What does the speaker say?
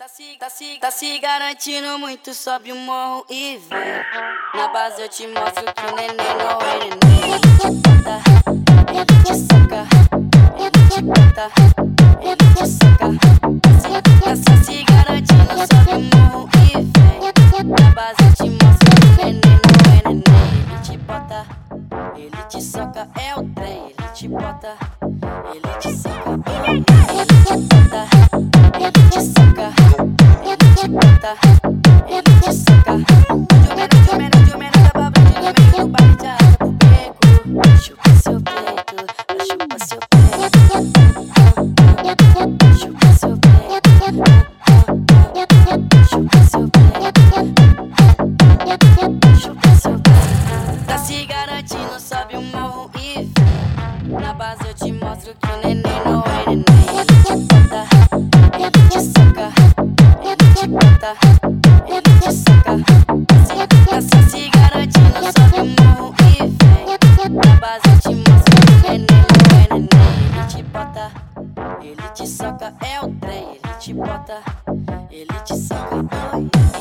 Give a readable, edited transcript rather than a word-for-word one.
Tá se garantindo muito, sobe o morro e vem. Na base eu te mostro que o neném não é neném. Ele te soca, ele te bota, ele te soca. Tá se garantindo, sobe o morro e vem. Na base eu te mostro que o neném não é neném. Ele te bota, ele te soca, é o trem. Ele te bota, ele te soca, ele te bota, ele te soca, ele te bota, ele te soca. De menor da babrinha no meio do baile de arrasta pro beco. Chupa seu peito, chupa seu peito, chupa seu peito, chupa seu peito, chupa seu peito. Tá se garantindo, sobe o morro e vem. Na base eu te mostro que o neném não é neném. Ele te bota, ele te soca, ele te bota, ele te soca. Tá se garantindo, sobe o morro e vem. Na base eu te mostro que o neném não é neném. Ele te bota, ele te soca, é o trem. Ele te bota, ele te soca.